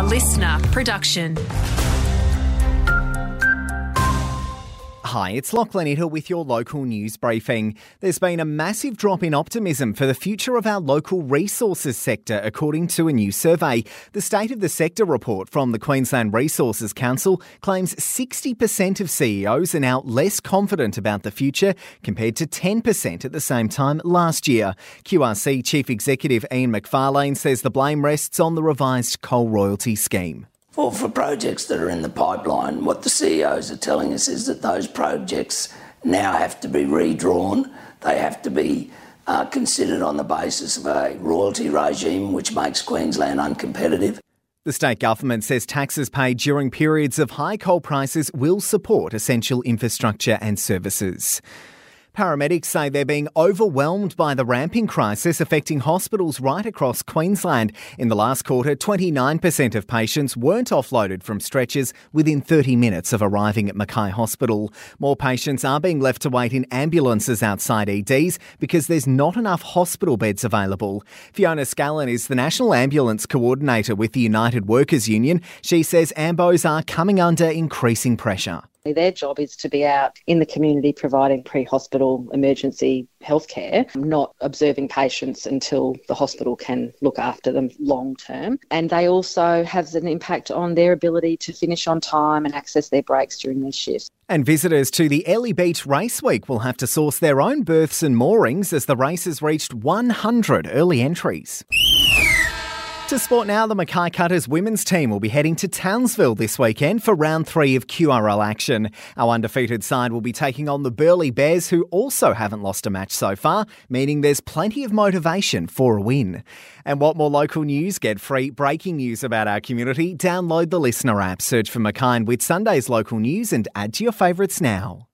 listener production. Hi, it's Lachlan Itter with your local news briefing. There's been a massive drop in optimism for the future of our local resources sector, according to a new survey. The State of the Sector report from the Queensland Resources Council claims 60% of CEOs are now less confident about the future compared to 10% at the same time last year. QRC Chief Executive Ian Macfarlane says the blame rests on the revised coal royalty scheme. Well, for projects that are in the pipeline, what the CEOs are telling us is that those projects now have to be redrawn. They have to be considered on the basis of a royalty regime which makes Queensland uncompetitive. The state government says taxes paid during periods of high coal prices will support essential infrastructure and services. Paramedics say they're being overwhelmed by the ramping crisis affecting hospitals right across Queensland. In the last quarter, 29% of patients weren't offloaded from stretchers within 30 minutes of arriving at Mackay Hospital. More patients are being left to wait in ambulances outside EDs because there's not enough hospital beds available. Fiona Scallon is the National Ambulance Coordinator with the United Workers Union. She says ambos are coming under increasing pressure. Their job is to be out in the community providing pre-hospital emergency healthcare, not observing patients until the hospital can look after them long term. And they also have an impact on their ability to finish on time and access their breaks during their shifts. And visitors to the Ellie Beach Race Week will have to source their own berths and moorings as the race has reached 100 early entries. To sport now, the Mackay Cutters women's team will be heading to Townsville this weekend for round 3 of QRL action. Our undefeated side will be taking on the Burleigh Bears, who also haven't lost a match so far, meaning there's plenty of motivation for a win. And what more local news? Get free breaking news about our community. Download the Listener app, search for Mackay and Whitsunday's local news and add to your favourites now.